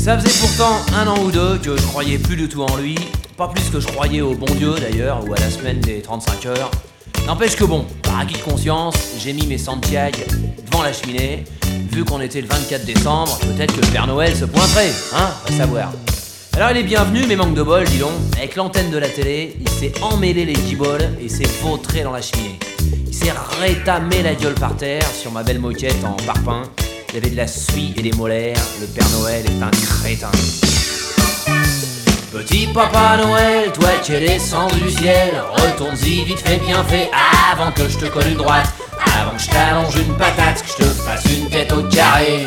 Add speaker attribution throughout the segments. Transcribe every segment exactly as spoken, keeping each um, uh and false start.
Speaker 1: Ça faisait pourtant un an ou deux que je croyais plus du tout en lui, pas plus que je croyais au bon Dieu d'ailleurs, ou à la semaine des trente-cinq heures. N'empêche que bon, par acquis de conscience, j'ai mis mes Santiago devant la cheminée. Vu qu'on était le vingt-quatre décembre, peut-être que le Père Noël se pointerait, hein, à savoir. Alors il est bienvenu, mais manque de bol, dis donc. Avec l'antenne de la télé, il s'est emmêlé les giboles et s'est vautré dans la cheminée. Il s'est rétamé la gueule par terre sur ma belle moquette en parpaing. Il y avait de la suie et des molaires, le Père Noël est un crétin. Petit Papa Noël, toi qui es descendu du ciel, retourne-y vite fait bien fait avant que je te colle une droite, avant que je t'allonge une patate, que je te fasse une tête au carré.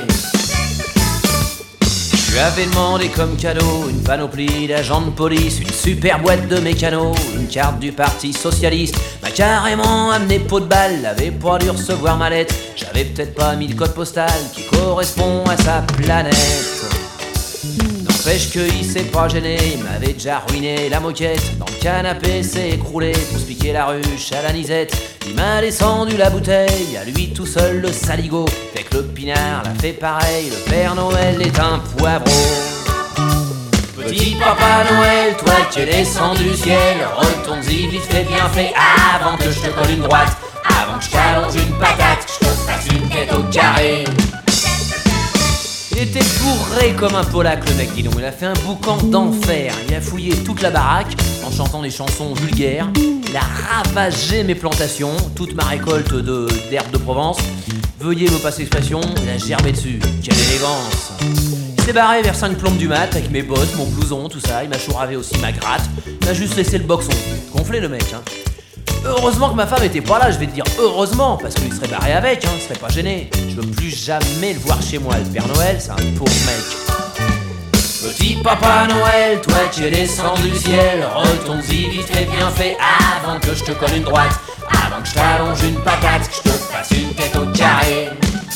Speaker 1: Je lui avais demandé comme cadeau une panoplie d'agents de police, une super boîte de mécano, une carte du parti socialiste. M'a carrément amené pot de balle, l'avait pas dû recevoir ma lettre. J'avais peut-être pas mis le code postal qui correspond à sa planète. N'empêche qu'il s'est pas gêné, il m'avait déjà ruiné la moquette. Dans le canapé s'est écroulé pour se piquer la ruche à la nisette. Il m'a descendu la bouteille, à lui tout seul le saligo. Fait que le pinard l'a fait pareil, le Père Noël est un poivreau. Petit Papa Noël, toi qui es descendu du ciel, retourne-y vite fait bien fait avant que je te colle une droite, avant que je t'allonge une patate, que je te fasse une tête au carré. Il était bourré comme un Polac le mec, dis donc. Il a fait un boucan d'enfer. Il a fouillé toute la baraque en chantant des chansons vulgaires. Il a ravagé mes plantations, toute ma récolte de, d'herbes de Provence. Veuillez me passer l'expression, il a germé dessus. Quelle élégance! Il s'est barré vers cinq plombes du mat avec mes bottes, mon blouson, tout ça. Il m'a chouravé aussi ma gratte. Il m'a juste laissé le boxon. Gonflé le mec, hein. Heureusement que ma femme était pas là, je vais te dire heureusement, parce qu'il serait barré avec, hein, il serait pas gêné. Je veux plus jamais le voir chez moi, le Père Noël, c'est un pauvre mec. Petit Papa Noël, toi qui es descendu du ciel, retourne-y vite fait bien fait avant que je te colle une droite, avant que je t'allonge une patate, que je te fasse une tête au carré.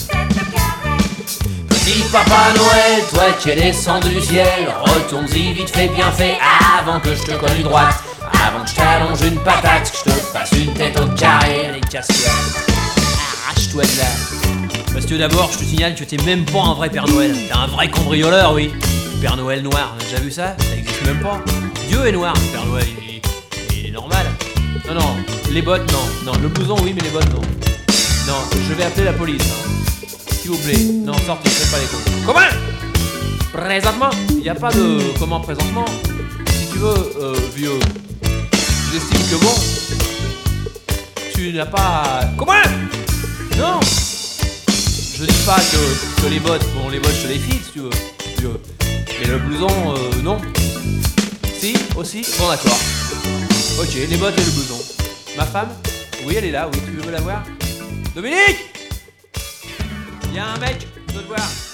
Speaker 1: Petit Papa Noël, toi qui es descendu du ciel, retourne-y vite fait bien fait avant que je te colle une droite, avant que je t'allonge une patate, que je te fasse une tête au carré. Allez, casse-toi, arrache-toi de là. Parce que d'abord, je te signale que t'es même pas un vrai Père Noël. T'es un vrai cambrioleur, oui. Le Père Noël noir, t'as déjà vu ça? Ça existe même pas. Dieu est noir, le Père Noël, il est, il est normal. Non, non, les bottes, non. Non, le blouson, oui, mais les bottes, non. Non, je vais appeler la police, hein. S'il vous plaît. Non, sortez, faites pas les cons. Comment? Présentement? Il n'y a pas de comment présentement. Si tu veux, euh, vieux, j'estime que bon, tu n'as pas... Comment? Non! Je dis pas que, que les bottes, bon les bottes je te les fixe si tu veux, si tu veux. Mais le blouson, euh, non. Si, aussi? Bon d'accord. Ok, les bottes et le blouson. Ma femme? Oui, elle est là, oui, tu veux la voir? Dominique! Il y a un mec, je veux te voir.